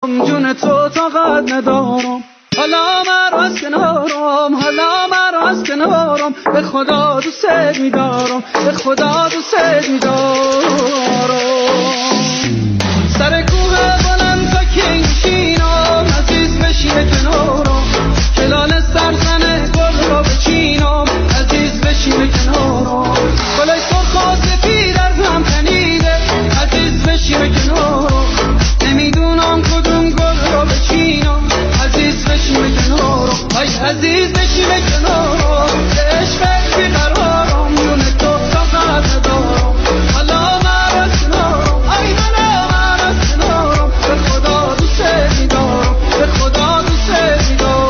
جون تو طاقت ندارم، حالا مرا از کنارم، حالا مرا از کنارم، به خدا دوست می‌دارم، به خدا دوست می‌دارم. سر کوه بلند تا که نشینم، عزیز بشین کنارم، کلال سرزنه گل را بچینم، عزیز بشین کنارم، گلای سرخ و سفید از هم تنیده، عزیز بشین کنارم، نمیدونم کدوم گل را بچینم، عزیز بشین کنارم، ای عزیز بشین کنارم، عشق بیقرارم، جون تو طاقت ندارم، حالا من از کنارم، ای حالا من از کنارم، به خدا دوست می‌دارم، به خدا دوست می‌دارم.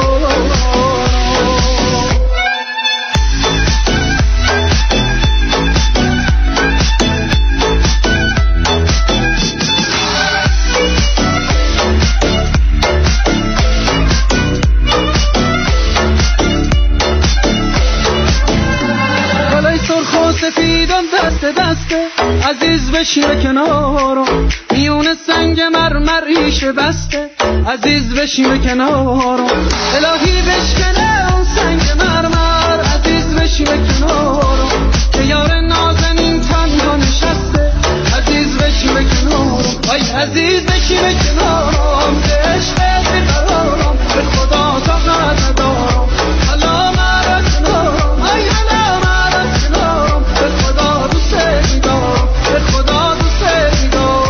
سفیدم دست دسته، عزیز بشین کنارم، میون سنگ مرمر ریشه بسته، عزیز بشین کنارم، الهی بشکنه اون سنگ مرمر، عزیز بشین کنارم، که یار نازنین تنها نشسته، عزیز بشین کنارم، ای عزیز بشین کنارم، عشق بیقرارم، به خدا طاقت ندارم، حالا مرا کنارم، ای حالا مرا کنارم، به خدا دوست می‌دارم، به خدا دوست می‌دارم.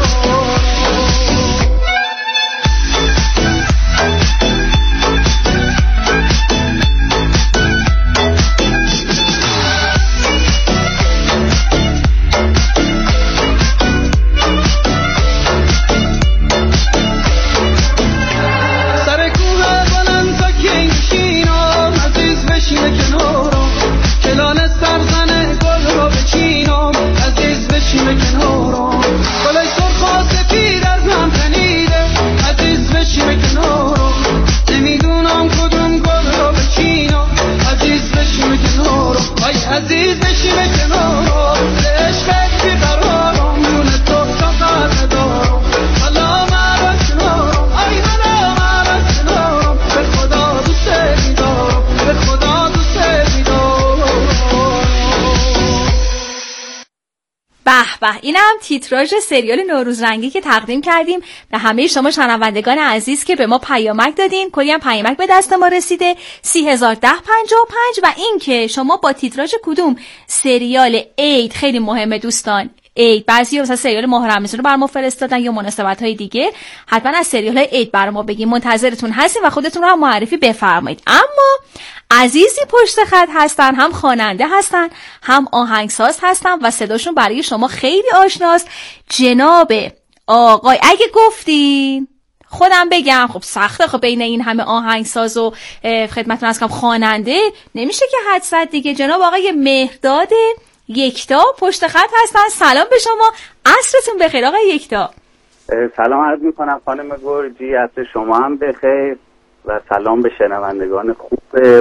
سر کوه بلند تا که نشینم، عزیز بشین کنارم، کلال سرزنه گل را بچینم، عزیز بشین کنارم، گلای سرخ و سفید از هم تنیده، عزیز بشین کنارم، نمیدونم کدوم گل را بچینم، عزیز بشین کنارم، ای عزیز بشین کنارم، عشق بیقرارم، جون تو طاقت ندارم، حالا مرا کنارم، ای حالا مرا کنارم، به خدا دوست می‌دارم، به خدا دوست می‌دارم. به به، اینم تیتراژ سریال نوروز رنگی که تقدیم کردیم به همه شما شنوندگان عزیز که به ما پیامک دادین. کلی هم پیامک به دست ما رسیده 301055 و این که شما با تیتراژ کدوم سریال عید، خیلی مهمه دوستان، عید بعضی مثلا سریال ماه رمضان رو برام فرستادن یا مناسبت‌های دیگه، حتما از سریال‌های عید برام بگین، منتظرتون هستیم و خودتون رو هم معرفی بفرمایید. اما عزیزی پشت خط هستن، هم خواننده هستن هم آهنگساز هستن و صداشون برای شما خیلی آشناست. جناب آقای، اگه گفتین خودم بگم خب سخته، خب بین این همه آهنگساز و خدمتتون از کم خواننده نمیشه که حد زد دیگه. جناب آقای مهرداد یکتا پشت خط هستن. سلام به شما، عصرتون بخیر آقای یکتا. سلام عرض میکنم خانم گرجی، عصر شما هم بخیر و سلام به شنوندگان خوب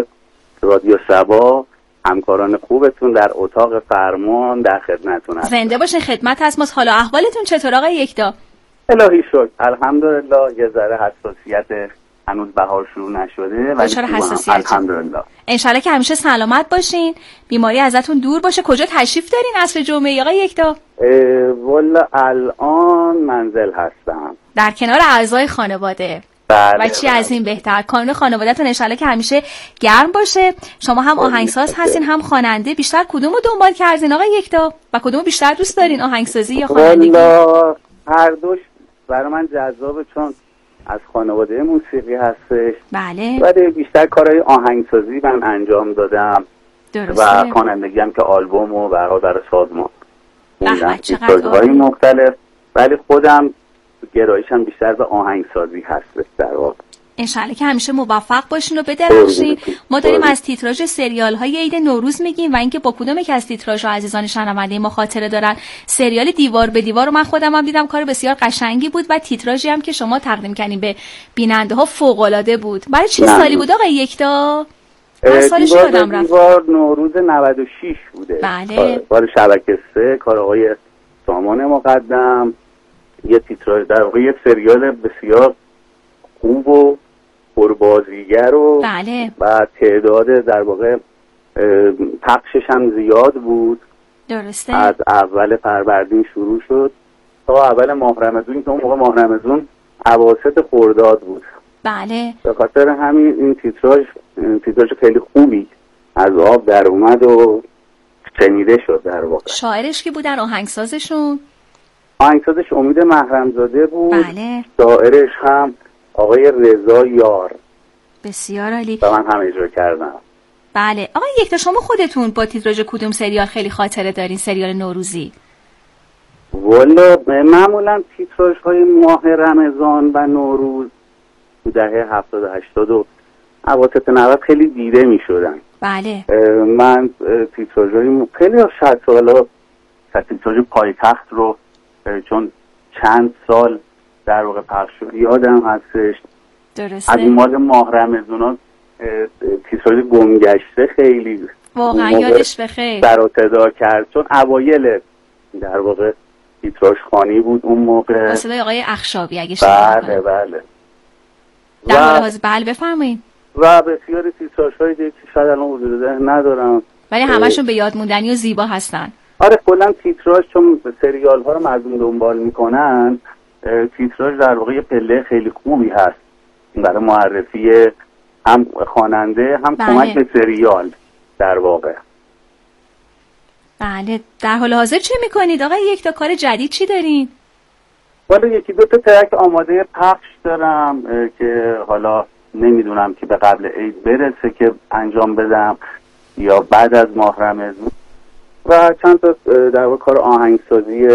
رادیو صبا، همکاران خوبتون در اتاق فرمان در خدمتتون هستم. زنده باشین، خدمت هست. ما حالا احوالتون چطور آقای یکتا؟ الهی شکر الحمدلله. یه ذره حساسیت هنوز بهار شروع نشده ولی الحمدلله. انشالله که همیشه سلامت باشین، بیماری ازتون دور باشه. کجا تشریف دارین عصر جمعه آقای یکتا؟ والا الان منزل هستم در کنار اعضای خانواده. بله، و چی از این بهتر، کانون خانواده‌تون انشالله که همیشه گرم باشه. شما هم آهنگساز هستین هم خواننده، بیشتر کدومو دنبال کردین آقای یکتا و کدومو بیشتر دوست دارین، آهنگسازی یا خوانندگی؟ والا هر دوش برای من جذابه، چون از خانواده موسیقی هستش. بله. ولی بیشتر کارهای آهنگسازی من انجام دادم. درسته. و خوانندگی هم که آلبوم و برای سازمان خوندم چقدر مختلف، ولی خودم گرایشم بیشتر به آهنگسازی هست در واقع. انشالله که همیشه موفق باشین و بدرخشین. ما داریم از تیتراژ سریال های عید نوروز میگیم و اینکه با کدوم یک از تیتراژ عزیزان شنونده ما خاطره دارن. سریال دیوار به دیوار رو من خودم هم دیدم، کار بسیار قشنگی بود و تیتراژی هم که شما تقدیم کردین به بیننده ها فوق العاده بود. برای چه سالی بود آقای یکتا؟ سالش یادم رفت. دیوار نوروز 96 بوده. بله. کار شبکه 3، کار آقای سامان مقدم یه تیتراژ، در واقع یه سریال بسیار خوب و پربازیگر و بله. و تعداد در واقع پخشش هم زیاد بود. درسته. از اول فروردین شروع شد تا اول ماه رمضان که اون موقع ماه رمضان اواسط خرداد بود. بله. به خاطر همین این تیتراژ خیلی خوبی از آب در اومد و شنیده شد. در واقع شاعرش کی بودن؟ آهنگسازشون امید محرمزاده بود. بله. شاعرش هم آقای رضا یار. بسیار عالی. و من هم اجرا کردم. بله. آقای یکتا شما خودتون با تیتراژ کدوم سریال خیلی خاطره دارین؟ سریال نوروزی؟ والا معمولا تیتراژهای ماه رمضان و نوروز تو دهه 70 80 و اواسط 90 خیلی دیده می شدن. بله. من تیتراژهای خیلی شاید حالا تیتراژ پایتخت رو چون چند سال در واقع پخش شد یادم هستش. درسته. از این مال ماه رمضان تیتراژ گمگشته خیلی واقعا یادش بخیر سر و صدا کرد، چون اوایل در واقع تیتراژ خوانی بود اون موقع. با صدای آقای اخشابی اگه بله بله. بله بفرمایید. و بسیاری تیتراژهای دیگه که شاید الان حضور ذهن ندارم ولی همشون به یاد موندنی و زیبا هستن. آره کلا تیتراژ چون سریال ها رو مردم دنبال میکنن، تیتراژ در واقع یه پله خیلی خوبی هست برای معرفی هم خواننده هم بله. کمک به سریال در واقع. بله. در حال حاضر چه میکنید آقای یکتا؟ کار جدید چی دارین؟ والا یکی دو تا ترک آماده پخش دارم که حالا نمیدونم که به قبل عید برسه که انجام بدم یا بعد از ماه رمضان، و چند تا در واقع کار آهنگسازی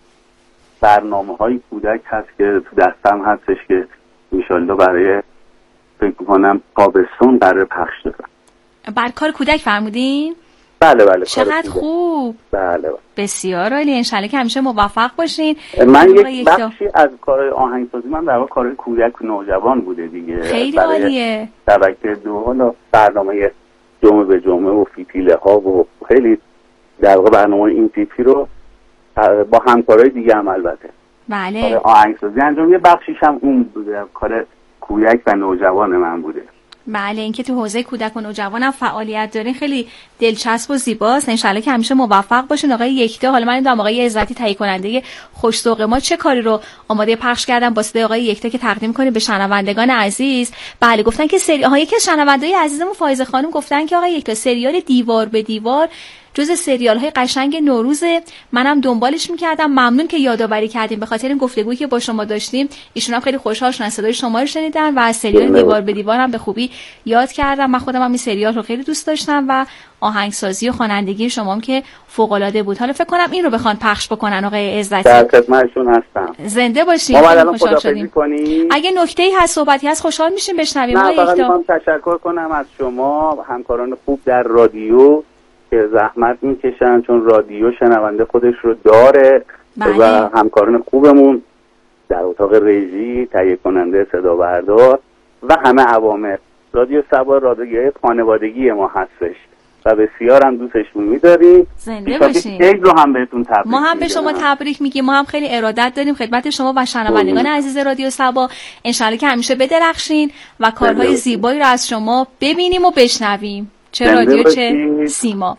برنامه‌های کودک هست که تو دستم هستش که انشالله برای فکر کنم تابستون قرار پخش دارم. بر کار کودک فرمودین؟ بله بله. چقدر خوب. بله. بسیار عالی. انشالله که همیشه موفق باشین. من یک بخشی از کارهای آهنگسازی من در واقع کارهای کودک و نوجوان بوده دیگه. خیلی عالیه. شبکه 2 حالا برنامه جمعه به جمعه و فیتیله ها و خیلی در واقع برنامه این تیپی رو با همکارای دیگه هم البته بله آهنگسازی انجام. یه بخشیش هم اون بوده، کار کودک و نوجوان من بوده. بله. اینکه تو حوزه کودک و نوجوانم فعالیت دارین خیلی دلچسب و زیباست. انشالله که همیشه موفق باشین آقای یکتا. حالا من نمیدونم آقای عزتی تهیه کننده خوش ذوق ما چه کاری رو آماده پخش کردن با صدای آقای یکتا که تقدیم کنیم به شنوندگان عزیز. بله گفتن که یکی از شنونده‌های عزیزمون فایزه خانم گفتن که آقای یکتا سریال دیوار به دیوار جز سریال‌های قشنگ نوروز، منم دنبالش می‌کردم. ممنون که یادآوری کردیم به خاطر این گفتگویی که با شما داشتیم. ایشون هم خیلی خوشحال شدن صدای شما رو شنیدن و از سریال دیوار به دیوار هم به خوبی یاد کردم. من خودم هم این سریال رو خیلی دوست داشتم و آهنگسازی و خوانندگی شما هم که فوق‌العاده بود. حالا فکر کنم این رو بخوان پخش بکنن آقای عزتی. در خدمتشون هستم. زنده باشین. خوشحال شدیم. اگه نکته‌ای هست صحبتی هست خوشحال میشیم بشنویم. آقای یکتا می‌خوام تشکر کنم از شما همکاران خوب در رادیو که زحمت میکشن، چون رادیو شنونده خودش رو داره. بله. و همکاران خوبمون در اتاق رژی، تهیه کننده صدا بردار و همه عوامل. رادیو سبا رادیوی خانوادگی ما هستش و بسیار هم دوستشون می‌داریم. زنده باشین. عید رو هم بهتون تبریک ما هم به شما تبریک میگیم. ما هم خیلی ارادت داریم خدمت شما و شنوندگان عزیز رادیو سبا. انشالله که همیشه بدرخشین و کارهای زیبایی رو از شما ببینیم و بشنویم، چه رادیو چه سیما.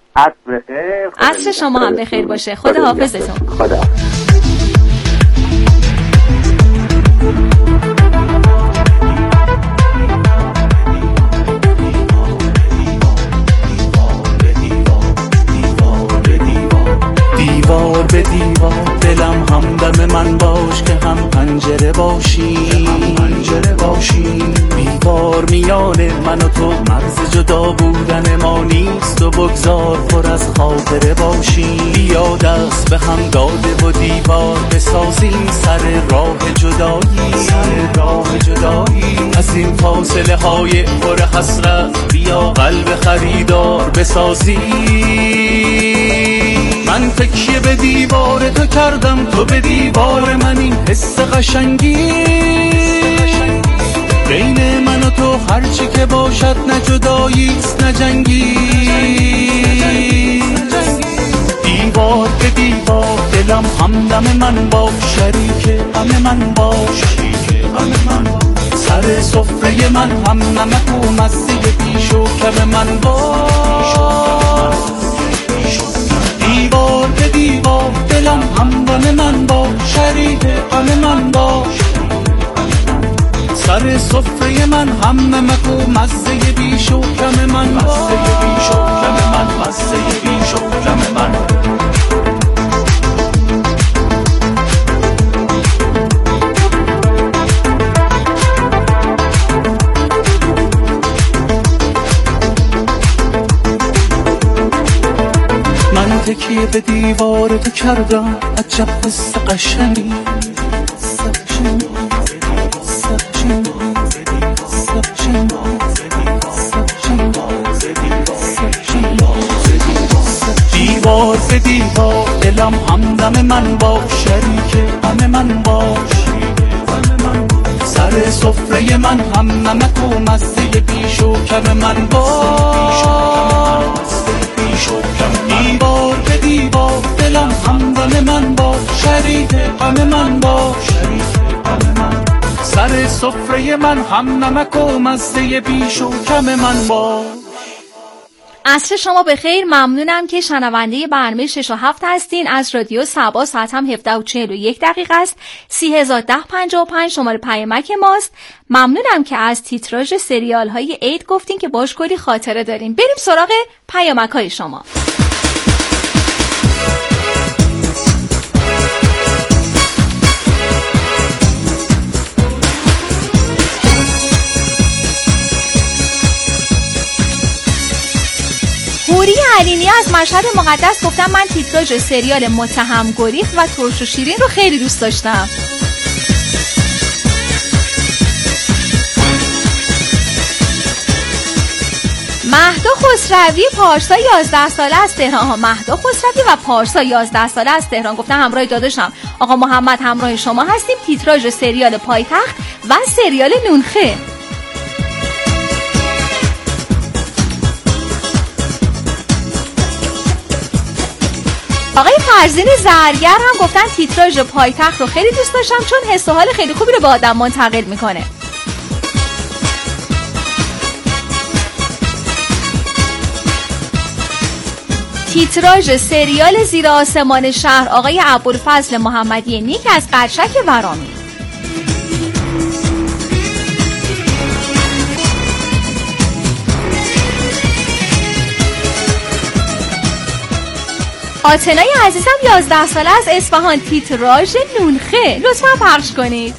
عصر شما هم بخیر باشه. خدا حافظتون. خدا. دیوار به دیوار دلم همدم من باش که هم پنجره باشیم دیوار میان من و تو مرز جدا بودن ما نیست و بگذار پر از خاطره باشیم. بیا دست به هم داده و دیوار بسازیم سر راه جدایی از این فاصله های پر حسرت بیا قلب خریدار بسازیم. من تکیه به دیوار تو کردم، تو به دیوار من، این حس قشنگی بین من و تو هرچی که باشد نه جداییست نه جنگی. دیوار به دیوار دل دلم همدم من باش، شریک غم من باش، سر سفره من هم نمک و مزه پیش و کم من باش، دیوار به دیوار دلم همدم من باش، شریک غم من باش، سر سفره من هم نمک و مزه بیش و کم من باش، مزه بیش و کم من. من تکیه به دیوار تو کردم، عجب قصه قشنگی، دیوار به دیوار دلم همدم من باش، شریک غم من باش، سر سفره من هم نمک و مزه بیش و کم من باش، دیوار به دیوار دلم همدم من باش، شریک غم من باش، سر سفره من هم نمک و مزه بیش و کم من باش. عصر شما بخیر. ممنونم که شنونده برنامه 6 و 7 هستین از رادیو صبا. ساعت هم 17:41 است. 301055 شماره پیامک ماست. ممنونم که از تیتراژ سریال های عید گفتین که باش کلی خاطره دارین. بریم سراغ پیامک های شما. هوری علینی از مشهد مقدس گفتم من تیتراژ سریال متهم گریخت و ترش و شیرین رو خیلی دوست داشتم. مهدا خسروی پارسا 11 ساله از تهران. مهدا خسروی و پارسا 11 ساله از تهران گفتن همراه داداشم آقا محمد همراه شما هستیم. تیتراژ سریال پایتخت و سریال نونخه. آقای فرزین زرگر هم گفتن تیتراژ پایتخت رو خیلی دوست داشتم چون حس و حال خیلی خوبی رو به آدم منتقل میکنه. تیتراژ سریال زیر آسمان شهر آقای ابوالفضل محمدی نیک از قرشک ورامی. آتنای عزیزم 11 ساله از اصفهان تیتراژ نونخه لطفا پخش کنید.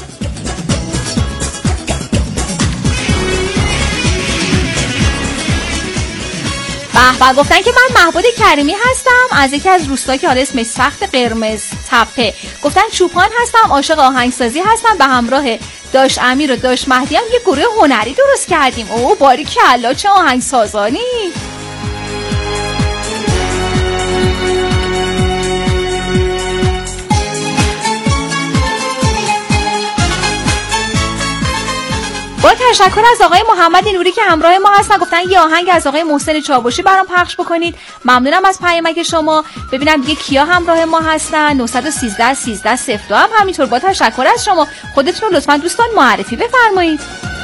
به گفتن که من محبود کریمی هستم از یکی از روستا که حالا اسمش سخت قرمز تپه. گفتن چوپان هستم عاشق آهنگسازی هستم به همراه داش امیر و داش مهدی هم یه گروه هنری درست کردیم. اوه باریکلا چه آهنگسازانی. با تشکر از آقای محمد نوری که همراه ما هستن گفتن یه آهنگ از آقای محسن چاوشی برام پخش بکنید. ممنونم از پیامک شما. ببینم دیگه کیا همراه ما هستن. 913 1302 هم همینطور. با تشکر از شما. خودتون رو لطفاً دوستان معرفی بفرمایید.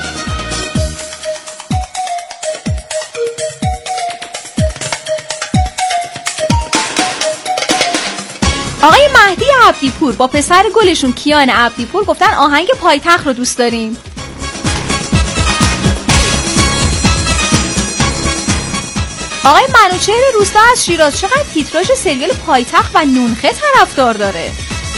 آقای مهدی عبدیپور با پسر گلشون کیان عبدیپور گفتن آهنگ پایتخت رو دوست داریم. آقای منوچهر روستا از شیراز چقدر تیتراژ سریال پایتخت و نونخه طرفدار داره.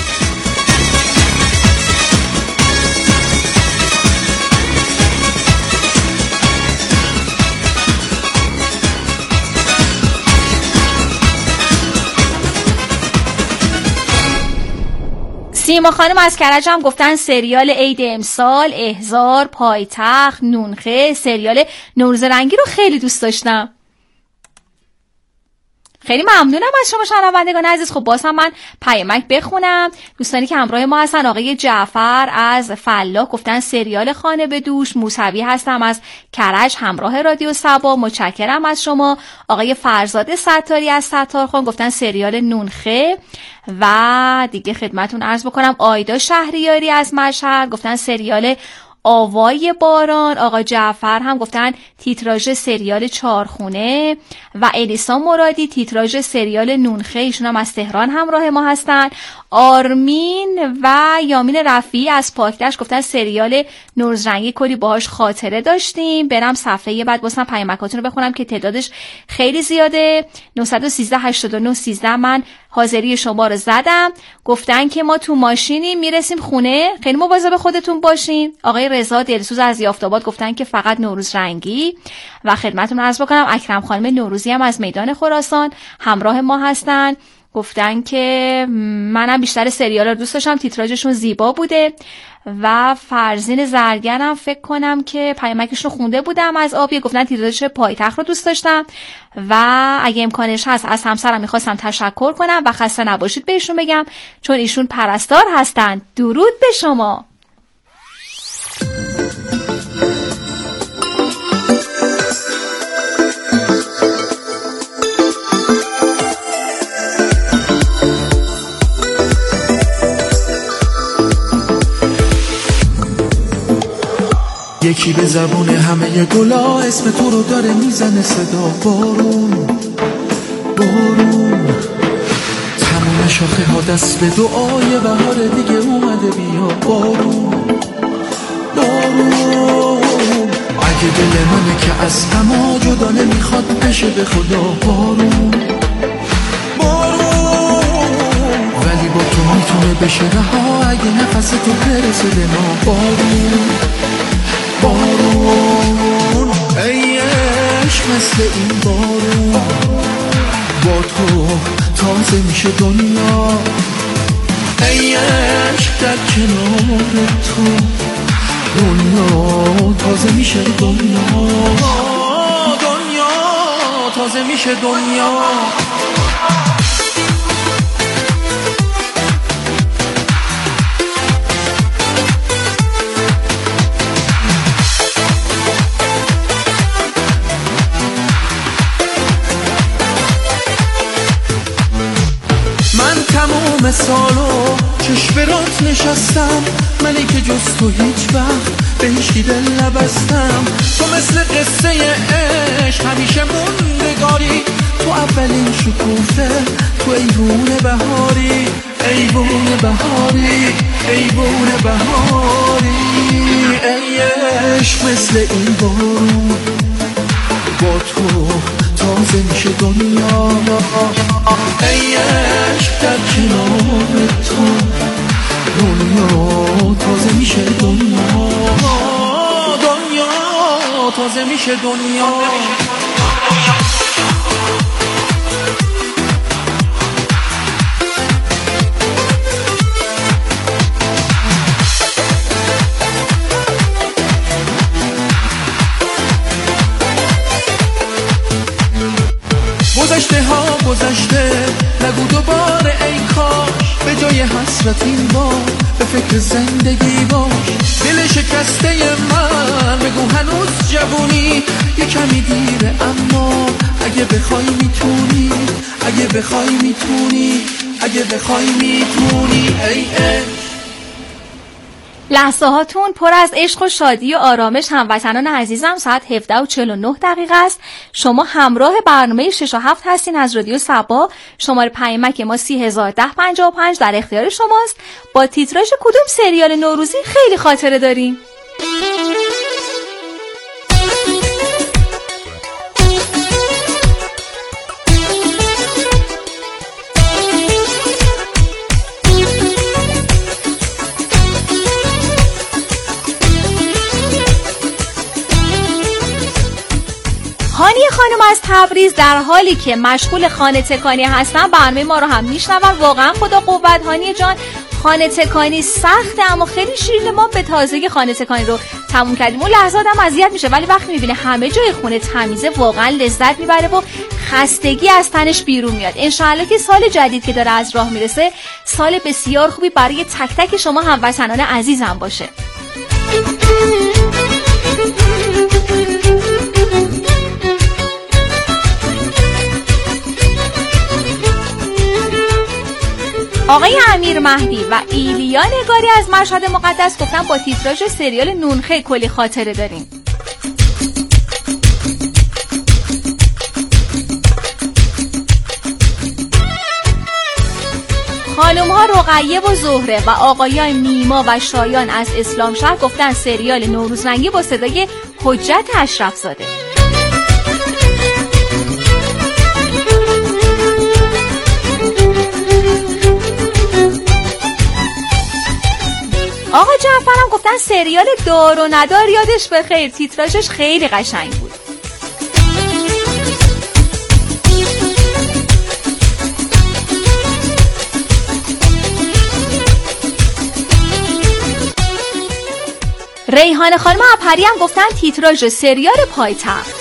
سیما خانم از کرج هم گفتن سریال عید امسال، احضار، پایتخت، نونخه، سریال نوروز رنگی رو خیلی دوست داشتم. خیلی ممنونم از شما شنوندگان عزیز. خب باز هم من پیامک بخونم. دوستانی که همراه ما هستن: آقای جعفر از فلاح گفتن سریال خانه به دوش. موسوی هستم از کرج همراه رادیو صبا، متشکرم از شما. آقای فرزاد ستاری از ستارخان گفتن سریال نونخه. و دیگه خدمتون عرض بکنم آیدا شهریاری از مشهد گفتن سریال آوای باران. آقا جعفر هم گفتن تیتراژ سریال چارخونه. و الیسا مرادی تیتراژ سریال نونخه، ایشون هم از تهران همراه ما هستن. آرمین و یامین رفیعی از پاکدشت گفتن سریال نورزرنگی کلی باهاش خاطره داشتیم. برم صفحه بعد واسم پیامکاتون رو بخونم که تعدادش خیلی زیاده. 913 89 13 من حاضری شما رو زدم. گفتن که ما تو ماشینی میرسیم خونه، خیلی مواظب خودتون باشین. آقای رضا دلسوز از یافت‌آباد گفتن که فقط نوروز رنگی. و خدمتتون عرض بکنم اکرم خانم نوروزی هم از میدان خراسان همراه ما هستن. گفتن که منم بیشتر سریال رو دوست داشتم، تیتراژشون زیبا بوده. و فرزین زرگرم فکر کنم که پیامکشون خونده بودم از آبی، گفتن تیتراژ پایتخت رو دوست داشتم. و اگه امکانش هست از همسرم میخواستم تشکر کنم و خسته نباشید بهشون بگم چون ایشون پرستار هستن. درود به شما. یکی به زبون همه گلا اسم تو رو داره میزنه صدا. بارون بارون تمام شاخه ها دست به دعای بهار دیگه اومده بیا. بارون بارون اگه دل منه که از غما جدا نمیخواد بشه به خدا. بارون بارون ولی با تو میتونه بشه رها اگه نفس تو برسه به ما. بارون بارون ای عشق مثل این بارون با تو تازه میشه دنیا. ای عشق در کنار تو دنیا تازه میشه دنیا. دنیا تازه میشه دنیا. تمام سالو چشم برات نشستم، منی که جز تو هیچ وقت به هیچی دل نبستم. تو مثل قصه عشق همیشه موندگاری، تو اولین شکوفه، تو ایوون بهاری، ایوون بهاری، ایوون بهاری. ای عشق مثل این بارون با تو تازه میشه دنیا. ای عشق در کنار تو دنیا تازه میشه دنیا. دنیا تازه میشه دنیا. گذشته ها گذشته نگو دوباره ای کاش، به جای حسرت این بار به فکر زندگی باش. دل شکسته من بگو هنوز جوونی، یه کمی دیره اما اگه بخوای میتونی، اگه بخوای میتونی، اگه بخوای میتونی. ای لحظه هاتون پر از عشق و شادی و آرامش هموطنان عزیزم. ساعت 17:49 است. شما همراه برنامه 6 و 7 هستین از رادیو صبا. شماره پیامک ما 301055 در اختیار شماست. با تیتراژ کدوم سریال نوروزی خیلی خاطره داریم؟ هانی خانم از تبریز در حالی که مشغول خانه تکانی هستن برنامه ما رو هم میشنون. واقعا خدا قوت هانی جان، خانه تکانی سخته اما خیلی شیرینه. ما به تازگی خانه تکانی رو تموم کردیم. اون لحظات هم اذیت میشه ولی وقتی میبینه همه جای خونه تمیزه واقعا لذت میبره و خستگی از تنش بیرون میاد. انشالله که سال جدید که داره از راه میرسه سال بسیار خوبی برای تک تک شما هموطنان عزیزم باشه. آقای امیر مهدی و ایلیا نگاری از مشهد مقدس گفتن با تیتراژ سریال نونخه کلی خاطره داریم. خانم ها رقیه و زهره و آقایان نیما و شایان از اسلام شهر گفتن سریال نوروز رنگی با صدای حجت اشرف زاده. آقا جعفرم گفتن سریال دار و ندار یادش بخیر، تیتراژش خیلی قشنگ بود. ریحانه خانم اپری هم گفتن تیتراژ سریال پایتخت.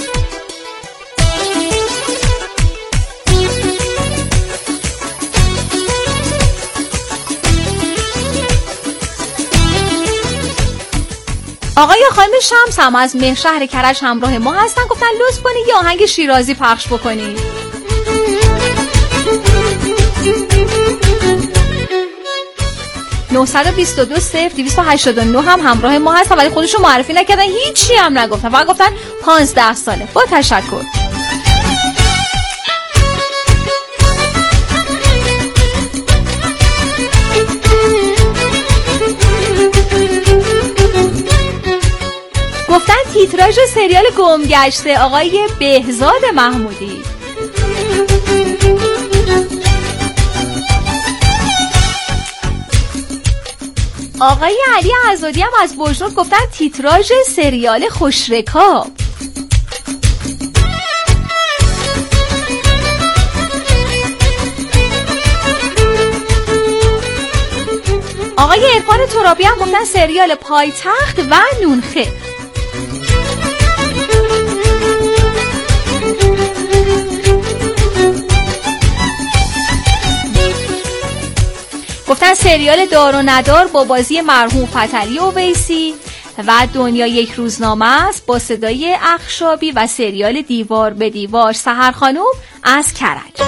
آقای خانم شمس هم از مهشهر کرج همراه ما هستن، گفتن لطف کنید یه آهنگ شیرازی پخش بکنید. (922) هم همراه ما هستن ولی خودشون معرفی نکردن، هیچی هم نگفتن، فقط گفتن 15 ساله. با تشکر. گفتن تیتراژ سریال گمگشته آقای بهزاد محمودی. آقای علی عزادی هم از بوشنور گفتن تیتراژ سریال خوشرکاب. آقای عرفان ترابی هم گفتن سریال پایتخت و نونخه. گفتن سریال دار و ندار با بازی مرحوم فتحعلی اویسی و دنیا یک روزنامه است با صدای اخشابی و سریال دیوار به دیوار سحر خانوم از کرج.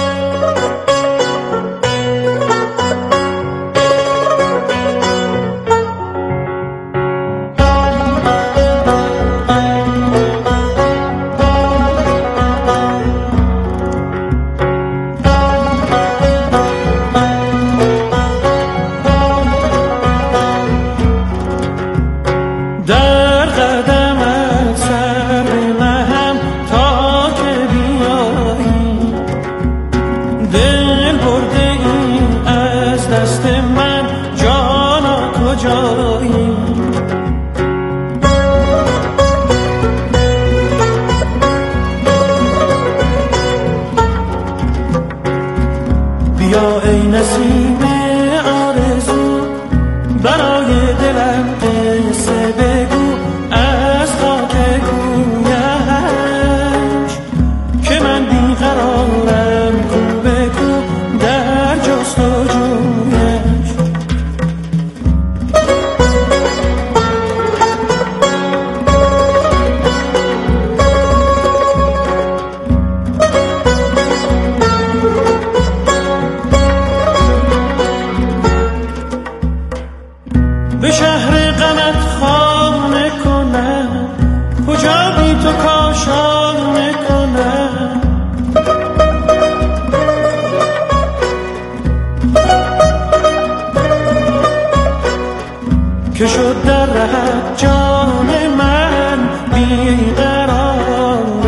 که شد در ره جان من بیقرار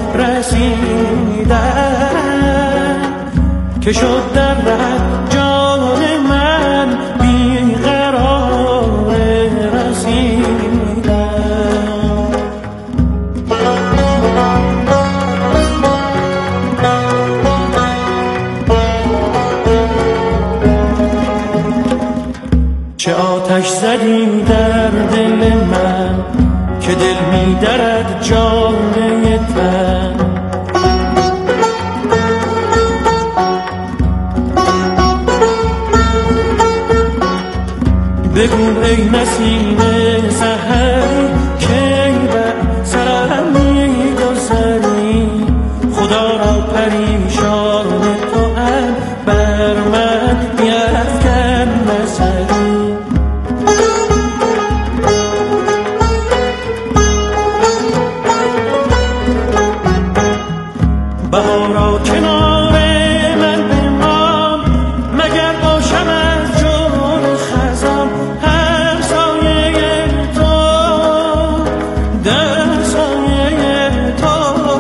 رسیدن، که شد در ره جان من بیقرار رسیدن. درد جامعه تن. بگو ای نسیم سحری کی بر سرم می‌گذری، خدا را پریشان تو هم بر من بیفکن نظری. بهارا کنار من بمام، مگر باشم از جون خزان هم سایه تو در سایه تو.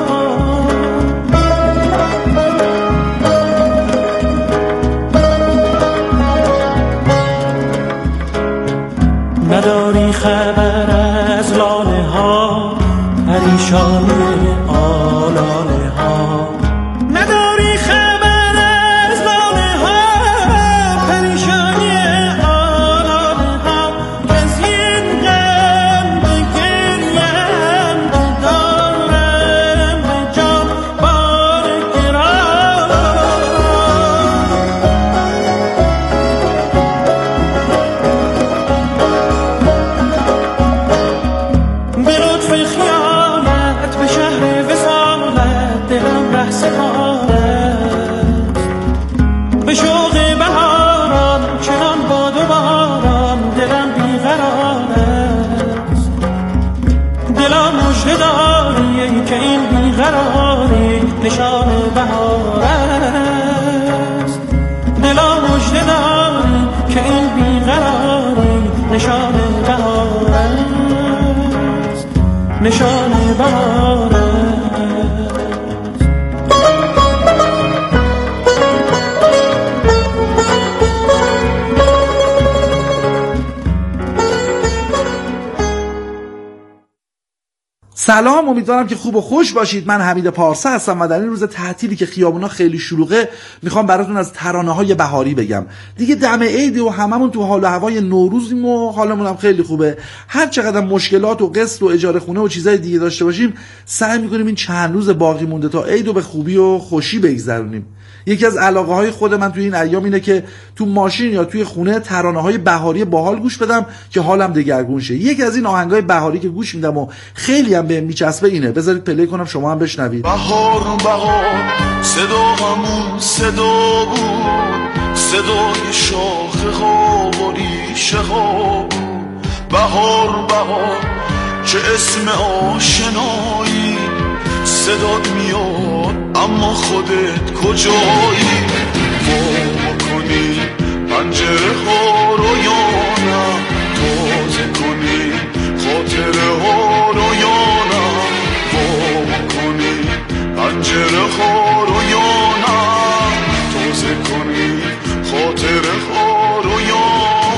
نداری خبر از لاله ها پریشانی آلاله ها، نداری خبر از لاله ها پریشانی آلاله ها، از این غم بگریم دارم به جان بار گران. به لطف خیانت به شهر وصالت دلم ره سپارد، به شوق بهاران چنان باد و باران دلم بیقرار است. دلم مژده داری که این بیقراری نشان بهار است. دلم مژده داری که این بیقراری نشان بهار است، نشان بهار است. سلام، امیدوارم که خوب و خوش باشید. من حمید پارسا هستم و در این روز تعطیلی که خیابونا خیلی شلوغه میخوام براتون از ترانه‌های بهاری بگم. دیگه دم عید و هممون تو حال و هوای نوروزیم و حالمون هم خیلی خوبه. هر چقدر مشکلات و قسط و اجاره خونه و چیزای دیگه داشته باشیم، سعی میکنیم این چند روز باقی مونده تا عید رو به خوبی و خوشی بگذرونیم. یکی از علاقه‌های خود من توی این ایام اینه که تو ماشین یا توی خونه ترانه‌های بهاری باحال گوش بدم که حالم دگرگون شه. یکی از این آهنگای بهاری که گوش میدم و خیلی هم بهم میچسبه اینه. بذارید پلی کنم شما هم بشنوید. بهار بهار صدا همون صدا بود، صدای شاخه ها و ریشه ها بود. بهار بهار چه اسم آشنایی، صدات میاد اما خودت کجایی. وا کنی پنجره ها رو یا نه، تازه کنی خاطره ها رو یا نه. وا کنی پنجره ها رو یا نه، تازه کنی خاطره ها رو یا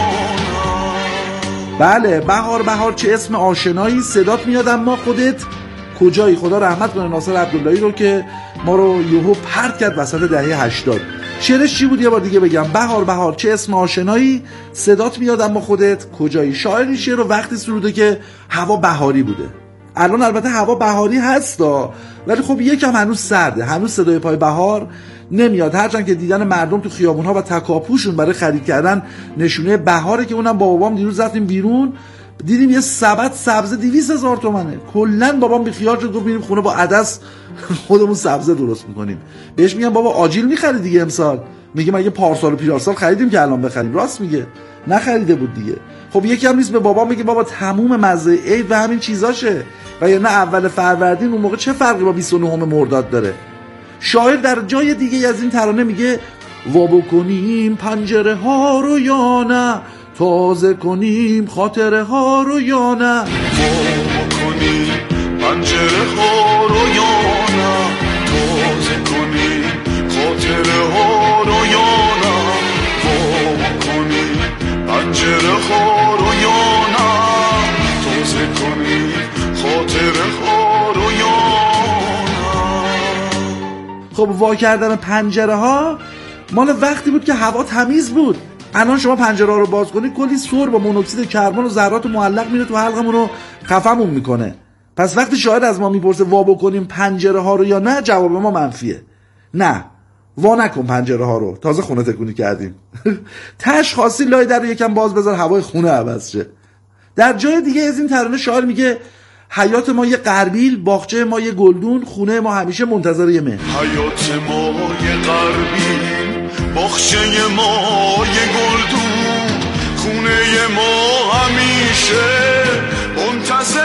نه. بله، بهار بهار چه اسم آشنایی، صدات میاد اما خودت کجایی. خدا رحمت کنه ناصر عبداللهی رو که ما رو یهو پرت کرد وسط دهه 80. شعرش چی بود یه بار دیگه بگم؟ بهار بهار چه اسم آشنایی، صدات میاد اما خودت کجایی. شاعر این شعر رو وقتی سروده که هوا بهاری بوده. الان البته هوا بهاری هستا، ولی خب یکم هنوز سرده، هنوز صدای پای بهار نمیاد. هرچند که دیدن مردم تو خیابون‌ها و تکاپوشون برای خرید کردن نشونه بهاره که اونم با بابام دیروز رفتیم بیرون دیدیم یه سبد سبزه 200,000 تومنه. کلن بابام بیخیال شد، گفت میریم خونه با عدس خودمون سبزه درست میکنیم. بهش میگم بابا آجیل میخری دیگه امسال. میگه مگه پارسال و پیرارسال خریدیم که الان بخریم؟ راست میگه، نخریده بود دیگه. خب یکی هم نیست به بابام میگه بابا تموم مزه عید و همین چیزاشه، و یا نه اول فروردین اون موقع چه فرقی با 29 مرداد داره. شاعر در جای دیگه از این ترانه میگه وا بکنیم پنجره ها رو یا نه، تازه کنیم خاطره ها رو یا نه. وا بکنیم پنجره ها رو یا نه، تازه کنیم خاطره ها رو یا نه. وا بکنیم پنجره ها رو یا نه، تازه کنیم خاطره ها رو یا نه. خب وا کردن پنجره ها مال وقتی بود که هوا تمیز بود. الان شما پنجره ها رو باز کنید کلی سر با مونوکسید کربن و ذرات معلق میره تو حلقمون رو خفمون میکنه. پس وقتی شاعر از ما میپرسه وا بکنیم پنجره ها رو یا نه، جواب ما منفیه. نه، وا نکن پنجره ها رو، تازه خونه تکونی کردیم. تش خاصی لای در رو یکم باز بذار هوای خونه عوض شه. در جای دیگه از این ترانه شاعر میگه حیات ما یه قربیل، باغچه ما یه گلدون، خونه ما همیشه منتظر یه مهر. حیات ما یه قربیل، باغچه ما یه گلدون، خونه ما همیشه